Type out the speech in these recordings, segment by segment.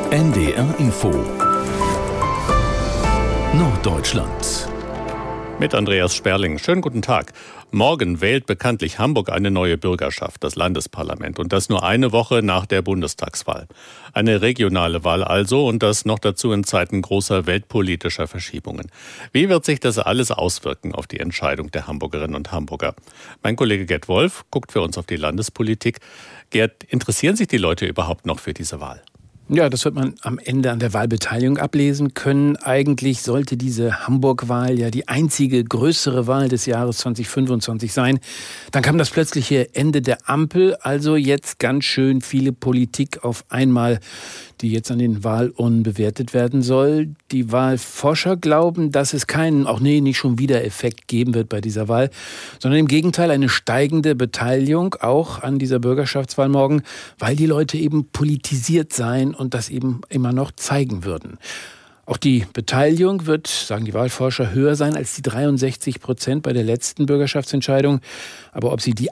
NDR Info Norddeutschland mit Andreas Sperling. Schönen guten Tag. Morgen wählt bekanntlich Hamburg eine neue Bürgerschaft, das Landesparlament. Und das nur eine Woche nach der Bundestagswahl. Eine regionale Wahl also und das noch dazu in Zeiten großer weltpolitischer Verschiebungen. Wie wird sich das alles auswirken auf die Entscheidung der Hamburgerinnen und Hamburger? Mein Kollege Gerd Wolf guckt für uns auf die Landespolitik. Gerd, interessieren sich die Leute überhaupt noch für diese Wahl? Ja, das wird man am Ende an der Wahlbeteiligung ablesen können. Eigentlich sollte diese Hamburg-Wahl ja die einzige größere Wahl des Jahres 2025 sein. Dann kam das plötzliche Ende der Ampel, also jetzt ganz schön viele Politik auf einmal, die jetzt an den Wahlurnen bewertet werden soll. Die Wahlforscher glauben, dass es keinen, nicht schon wieder Effekt geben wird bei dieser Wahl, sondern im Gegenteil eine steigende Beteiligung auch an dieser Bürgerschaftswahl morgen, weil die Leute eben politisiert seien und das eben immer noch zeigen würden. Auch die Beteiligung wird, sagen die Wahlforscher, höher sein als die 63% bei der letzten Bürgerschaftsentscheidung. Aber ob sie die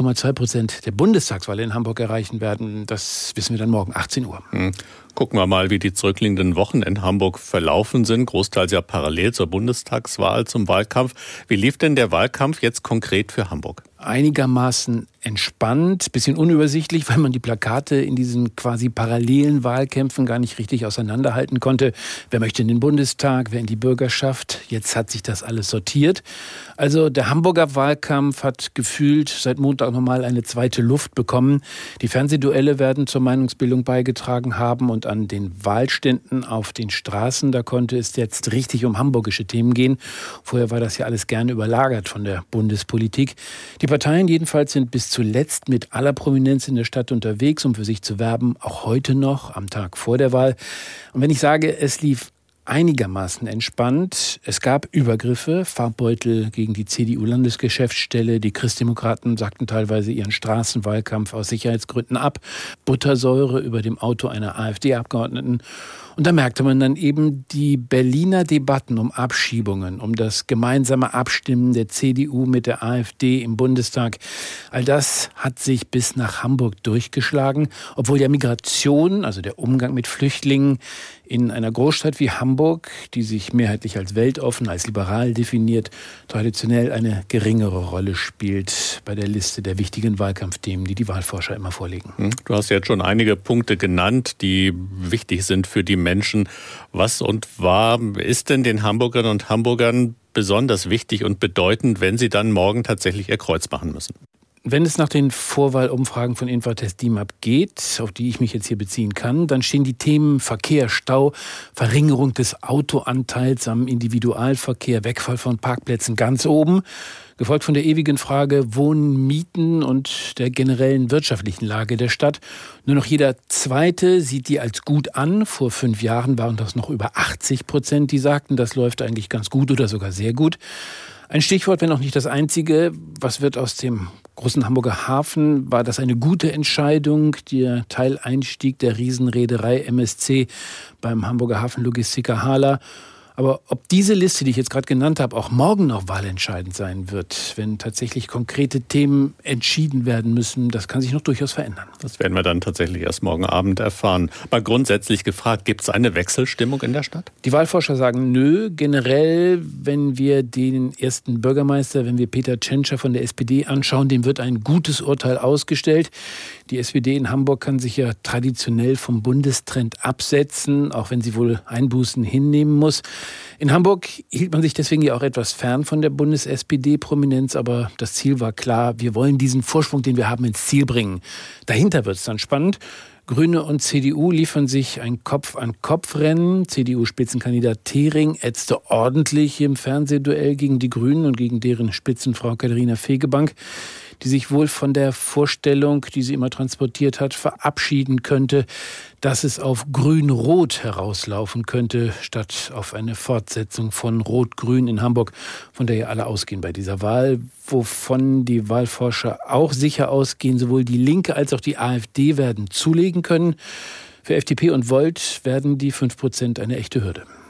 80,2% der Bundestagswahl in Hamburg erreichen werden, das wissen wir dann morgen 18 Uhr. Gucken wir mal, wie die zurückliegenden Wochen in Hamburg verlaufen sind. Großteils ja parallel zur Bundestagswahl, zum Wahlkampf. Wie lief denn der Wahlkampf jetzt konkret für Hamburg? Einigermaßen entspannt, bisschen unübersichtlich, weil man die Plakate in diesen quasi parallelen Wahlkämpfen gar nicht richtig auseinanderhalten konnte. Wer möchte in den Bundestag, wer in die Bürgerschaft? Jetzt hat sich das alles sortiert. Also der Hamburger Wahlkampf hat gefühlt seit Montag nochmal eine zweite Luft bekommen. Die Fernsehduelle werden zur Meinungsbildung beigetragen haben und an den Wahlständen auf den Straßen, da konnte es jetzt richtig um hamburgische Themen gehen. Vorher war das ja alles gerne überlagert von der Bundespolitik. Die Parteien jedenfalls sind bis zuletzt mit aller Prominenz in der Stadt unterwegs, um für sich zu werben, auch heute noch, am Tag vor der Wahl. Und wenn ich sage, es lief einigermaßen entspannt. Es gab Übergriffe, Farbbeutel gegen die CDU-Landesgeschäftsstelle. Die Christdemokraten sagten teilweise ihren Straßenwahlkampf aus Sicherheitsgründen ab. Buttersäure über dem Auto einer AfD-Abgeordneten. Und da merkte man dann eben die Berliner Debatten um Abschiebungen, um das gemeinsame Abstimmen der CDU mit der AfD im Bundestag. All das hat sich bis nach Hamburg durchgeschlagen, obwohl ja Migration, also der Umgang mit Flüchtlingen in einer Großstadt wie Hamburg, die sich mehrheitlich als weltoffen, als liberal definiert, traditionell eine geringere Rolle spielt bei der Liste der wichtigen Wahlkampfthemen, die die Wahlforscher immer vorlegen. Du hast jetzt schon einige Punkte genannt, die wichtig sind für die Menschen. Was und war ist denn den Hamburgerinnen und Hamburgern besonders wichtig und bedeutend, wenn sie dann morgen tatsächlich ihr Kreuz machen müssen? Wenn es nach den Vorwahlumfragen von Infratest DIMAP geht, auf die ich mich jetzt hier beziehen kann, dann stehen die Themen Verkehr, Stau, Verringerung des Autoanteils am Individualverkehr, Wegfall von Parkplätzen ganz oben, gefolgt von der ewigen Frage Wohnen, Mieten und der generellen wirtschaftlichen Lage der Stadt. Nur noch jeder Zweite sieht die als gut an. Vor 5 Jahren waren das noch über 80%, die sagten, das läuft eigentlich ganz gut oder sogar sehr gut. Ein Stichwort, wenn auch nicht das einzige, was wird aus dem großen Hamburger Hafen? War das eine gute Entscheidung, der Teileinstieg der Riesenreederei MSC beim Hamburger Hafenlogistiker Hala? Aber ob diese Liste, die ich jetzt gerade genannt habe, auch morgen noch wahlentscheidend sein wird, wenn tatsächlich konkrete Themen entschieden werden müssen, das kann sich noch durchaus verändern. Das werden wir dann tatsächlich erst morgen Abend erfahren. Mal grundsätzlich gefragt, gibt es eine Wechselstimmung in der Stadt? Die Wahlforscher sagen nö. Generell, wenn wir den ersten Bürgermeister, wenn wir Peter Tschentscher von der SPD anschauen, dem wird ein gutes Urteil ausgestellt. Die SPD in Hamburg kann sich ja traditionell vom Bundestrend absetzen, auch wenn sie wohl Einbußen hinnehmen muss. In Hamburg hielt man sich deswegen ja auch etwas fern von der Bundes-SPD-Prominenz, aber das Ziel war klar, wir wollen diesen Vorsprung, den wir haben, ins Ziel bringen. Dahinter wird es dann spannend. Grüne und CDU liefern sich ein Kopf-an-Kopf-Rennen. CDU-Spitzenkandidat Thering ätzte ordentlich im Fernsehduell gegen die Grünen und gegen deren Spitzenfrau Katharina Fegebank, die sich wohl von der Vorstellung, die sie immer transportiert hat, verabschieden könnte, dass es auf Grün-Rot herauslaufen könnte, statt auf eine Fortsetzung von Rot-Grün in Hamburg, von der ja alle ausgehen bei dieser Wahl, wovon die Wahlforscher auch sicher ausgehen, sowohl die Linke als auch die AfD werden zulegen können. Für FDP und Volt werden die 5% eine echte Hürde.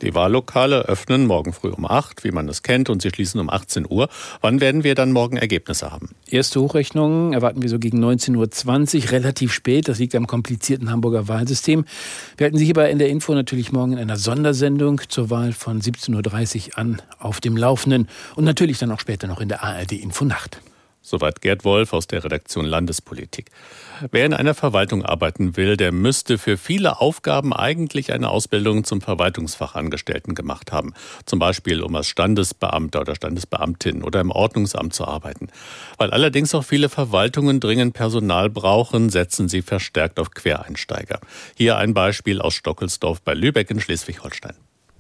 Die Wahllokale öffnen morgen früh um 8, wie man es kennt, und sie schließen um 18 Uhr. Wann werden wir dann morgen Ergebnisse haben? Erste Hochrechnungen erwarten wir so gegen 19.20 Uhr, relativ spät. Das liegt am komplizierten Hamburger Wahlsystem. Wir halten Sie hier bei NDR Info natürlich morgen in einer Sondersendung zur Wahl von 17.30 Uhr an auf dem Laufenden und natürlich dann auch später noch in der ARD Infonacht. Soweit Gerd Wolf aus der Redaktion Landespolitik. Wer in einer Verwaltung arbeiten will, der müsste für viele Aufgaben eigentlich eine Ausbildung zum Verwaltungsfachangestellten gemacht haben. Zum Beispiel, um als Standesbeamter oder Standesbeamtin oder im Ordnungsamt zu arbeiten. Weil allerdings auch viele Verwaltungen dringend Personal brauchen, setzen sie verstärkt auf Quereinsteiger. Hier ein Beispiel aus Stockelsdorf bei Lübeck in Schleswig-Holstein.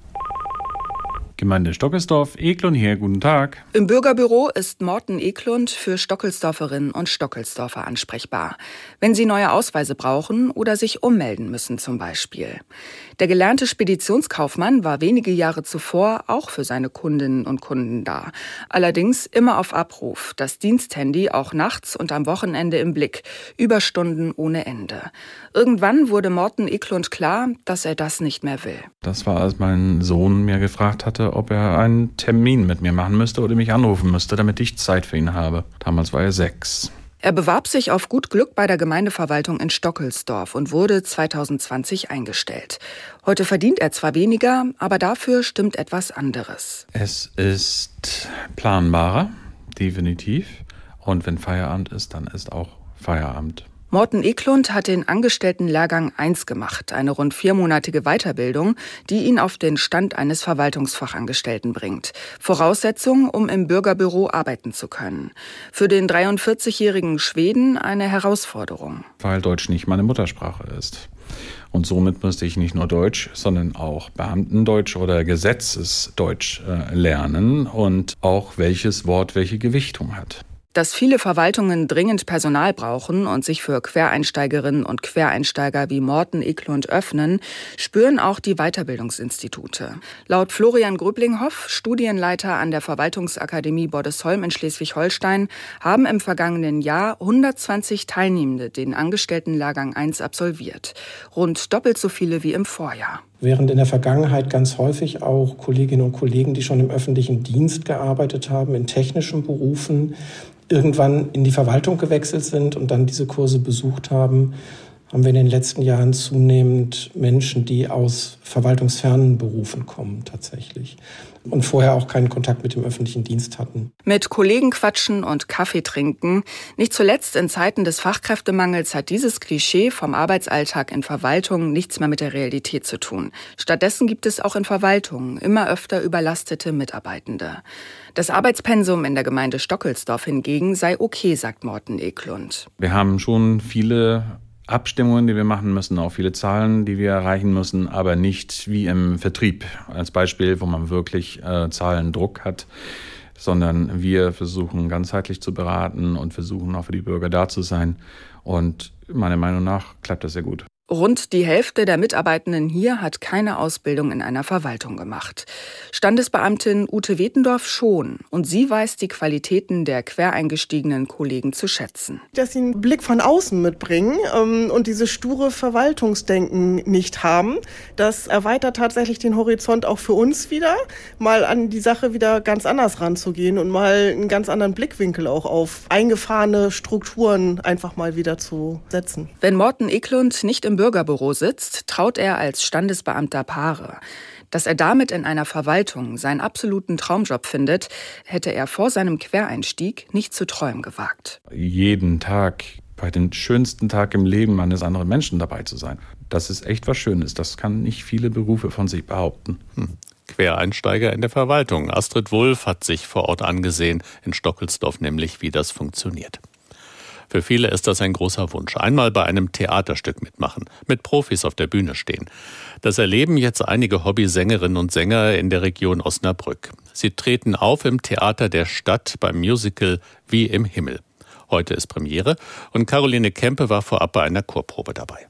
Gemeinde Stockelsdorf, Eklund hier, guten Tag. Im Bürgerbüro ist Morten Eklund für Stockelsdorferinnen und Stockelsdorfer ansprechbar, wenn sie neue Ausweise brauchen oder sich ummelden müssen zum Beispiel. Der gelernte Speditionskaufmann war wenige Jahre zuvor auch für seine Kundinnen und Kunden da. Allerdings immer auf Abruf, das Diensthandy auch nachts und am Wochenende im Blick, Überstunden ohne Ende. Irgendwann wurde Morten Eklund klar, dass er das nicht mehr will. Das war, als mein Sohn mir gefragt hatte, ob er einen Termin mit mir machen müsste oder mich anrufen müsste, damit ich Zeit für ihn habe. Damals war er 6. Er bewarb sich auf gut Glück bei der Gemeindeverwaltung in Stockelsdorf und wurde 2020 eingestellt. Heute verdient er zwar weniger, aber dafür stimmt etwas anderes. Es ist planbarer, definitiv. Und wenn Feierabend ist, dann ist auch Feierabend. Morten Eklund hat den Angestelltenlehrgang 1 gemacht, eine rund 4-monatige Weiterbildung, die ihn auf den Stand eines Verwaltungsfachangestellten bringt. Voraussetzung, um im Bürgerbüro arbeiten zu können. Für den 43-jährigen Schweden eine Herausforderung. Weil Deutsch nicht meine Muttersprache ist. Und somit müsste ich nicht nur Deutsch, sondern auch Beamtendeutsch oder Gesetzesdeutsch lernen und auch welches Wort welche Gewichtung hat. Dass viele Verwaltungen dringend Personal brauchen und sich für Quereinsteigerinnen und Quereinsteiger wie Morten Eklund öffnen, spüren auch die Weiterbildungsinstitute. Laut Florian Gröblinghoff, Studienleiter an der Verwaltungsakademie Bordesholm in Schleswig-Holstein, haben im vergangenen Jahr 120 Teilnehmende den Angestelltenlehrgang 1 absolviert. Rund doppelt so viele wie im Vorjahr. Während in der Vergangenheit ganz häufig auch Kolleginnen und Kollegen, die schon im öffentlichen Dienst gearbeitet haben, in technischen Berufen, irgendwann in die Verwaltung gewechselt sind und dann diese Kurse besucht haben, haben wir in den letzten Jahren zunehmend Menschen, die aus verwaltungsfernen Berufen kommen tatsächlich und vorher auch keinen Kontakt mit dem öffentlichen Dienst hatten. Mit Kollegen quatschen und Kaffee trinken. Nicht zuletzt in Zeiten des Fachkräftemangels hat dieses Klischee vom Arbeitsalltag in Verwaltungen nichts mehr mit der Realität zu tun. Stattdessen gibt es auch in Verwaltungen immer öfter überlastete Mitarbeitende. Das Arbeitspensum in der Gemeinde Stockelsdorf hingegen sei okay, sagt Morten Eklund. Wir haben schon viele Abstimmungen, die wir machen müssen, auch viele Zahlen, die wir erreichen müssen, aber nicht wie im Vertrieb. Als Beispiel, wo man wirklich Zahlendruck hat, sondern wir versuchen ganzheitlich zu beraten und versuchen auch für die Bürger da zu sein. Und meiner Meinung nach klappt das sehr gut. Rund die Hälfte der Mitarbeitenden hier hat keine Ausbildung in einer Verwaltung gemacht. Standesbeamtin Ute Wetendorf schon. Und sie weiß die Qualitäten der quereingestiegenen Kollegen zu schätzen. Dass sie einen Blick von außen mitbringen und dieses sture Verwaltungsdenken nicht haben, das erweitert tatsächlich den Horizont auch für uns wieder, mal an die Sache wieder ganz anders ranzugehen und mal einen ganz anderen Blickwinkel auch auf eingefahrene Strukturen einfach mal wieder zu setzen. Wenn Morten Eklund nicht im Bürgerbüro sitzt, traut er als Standesbeamter Paare. Dass er damit in einer Verwaltung seinen absoluten Traumjob findet, hätte er vor seinem Quereinstieg nicht zu träumen gewagt. Jeden Tag, bei dem schönsten Tag im Leben eines anderen Menschen dabei zu sein, das ist echt was Schönes. Das kann nicht viele Berufe von sich behaupten. Quereinsteiger in der Verwaltung. Astrid Wulff hat sich vor Ort angesehen, in Stockelsdorf nämlich, wie das funktioniert. Für viele ist das ein großer Wunsch. Einmal bei einem Theaterstück mitmachen, mit Profis auf der Bühne stehen. Das erleben jetzt einige Hobbysängerinnen und Sänger in der Region Osnabrück. Sie treten auf im Theater der Stadt beim Musical Wie im Himmel. Heute ist Premiere und Caroline Kempe war vorab bei einer Chorprobe dabei.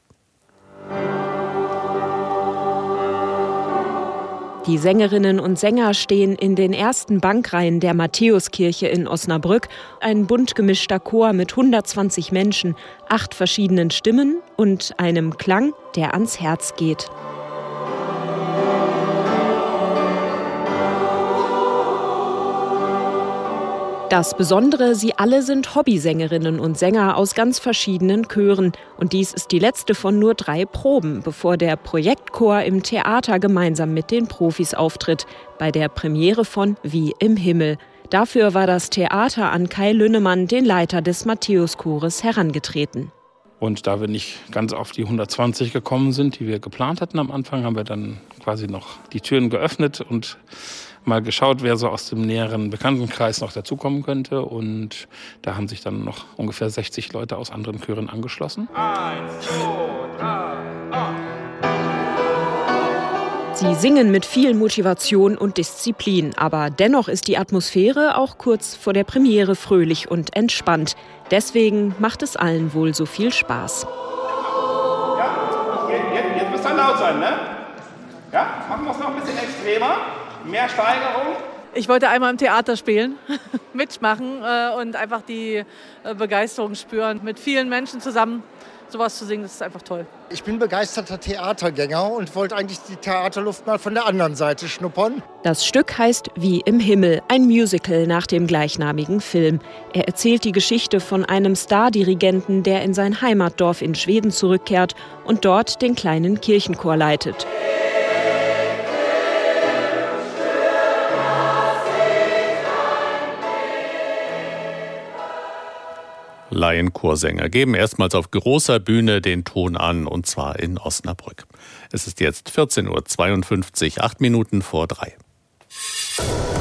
Die Sängerinnen und Sänger stehen in den ersten Bankreihen der Matthäuskirche in Osnabrück. Ein bunt gemischter Chor mit 120 Menschen, 8 verschiedenen Stimmen und einem Klang, der ans Herz geht. Das Besondere, sie alle sind Hobbysängerinnen und Sänger aus ganz verschiedenen Chören. Und dies ist die letzte von nur 3 Proben, bevor der Projektchor im Theater gemeinsam mit den Profis auftritt, bei der Premiere von Wie im Himmel. Dafür war das Theater an Kai Lünnemann, den Leiter des Matthäuschores, herangetreten. Und da wir nicht ganz auf die 120 gekommen sind, die wir geplant hatten am Anfang, haben wir dann quasi noch die Türen geöffnet und mal geschaut, wer so aus dem näheren Bekanntenkreis noch dazukommen könnte. Und da haben sich dann noch ungefähr 60 Leute aus anderen Chören angeschlossen. 1, 2, 3, 8. Sie singen mit viel Motivation und Disziplin, aber dennoch ist die Atmosphäre auch kurz vor der Premiere fröhlich und entspannt. Deswegen macht es allen wohl so viel Spaß. Ja, jetzt müsst ihr laut sein, ne? Ja, machen wir es noch ein bisschen extremer, mehr Steigerung. Ich wollte einmal im Theater spielen, mitmachen und einfach die Begeisterung spüren, mit vielen Menschen zusammen sowas zu singen, das ist einfach toll. Ich bin begeisterter Theatergänger und wollte eigentlich die Theaterluft mal von der anderen Seite schnuppern. Das Stück heißt Wie im Himmel, ein Musical nach dem gleichnamigen Film. Er erzählt die Geschichte von einem Stardirigenten, der in sein Heimatdorf in Schweden zurückkehrt und dort den kleinen Kirchenchor leitet. Laienchorsänger geben erstmals auf großer Bühne den Ton an, und zwar in Osnabrück. Es ist jetzt 14:52 Uhr, 8 Minuten vor 3.